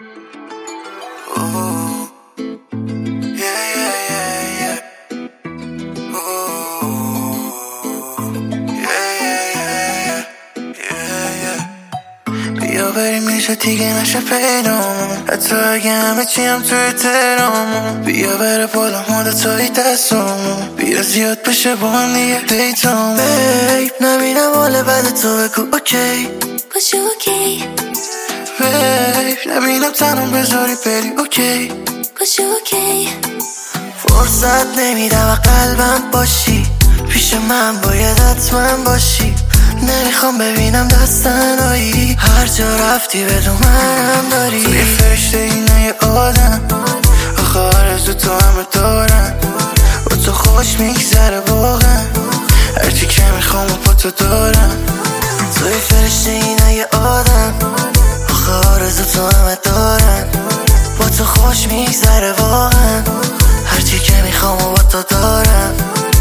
بیا بریم میشه دیگه نشه پیدامون، حتی اگه همه چی هم توی تهرامون. بیا بره بالا مدتایی دستامون، بیا زیاد بشه با هم دیگه دیتامون. بیب نبینم حال بعد تو بگو اوکی باشه اوکی. بیب نبینم تنم بذاری بری اوکی باشه اوکی. فرصت نمیدم و قلبم باشی، پیش من باید حتما باشی. نمیخوام ببینم دستنایی، هر جا رفتی بدون منم داری. توی فرشته اینه یه آدم، آخه آرزو تو همه دارن. با تو خوش میگذره واقعا، هرچی که میخوام و با تو دارم. توی فرشته اینه یه آدم، آخه آرزو تو همه دارن. با تو خوش میگذره واقعا، هرچی که میخوام و با تو دارم.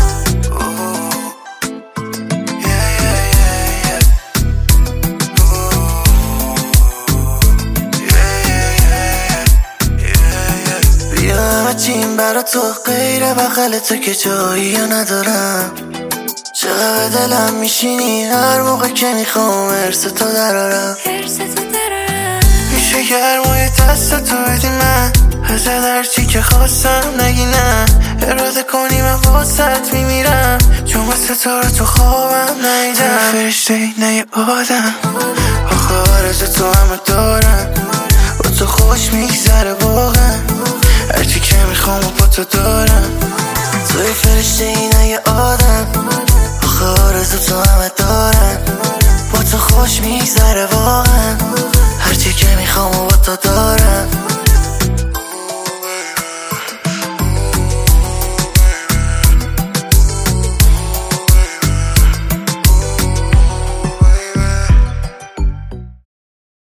چیم برا تو غیر بغل تو که جایی یا ندارم. چقدر دلم میشینی هر موقع که میخوام ارس تو درارم. میشه گرمای دست تو بدی من، ازت هرچی که خواستم نگی نه. اراده کنی من واسط میمیرم، چون واسه تو خوابم نیدم. فرشته اینه یه آدم، آخه آرزو تو همه دارم. با تو خوش میگذره واقعا، هرچی که میخوام و با تو دارم. توی فرشته اینه یه آدم، آخه آرزو تو همه دارن. با تو خوش میگذره واقعا،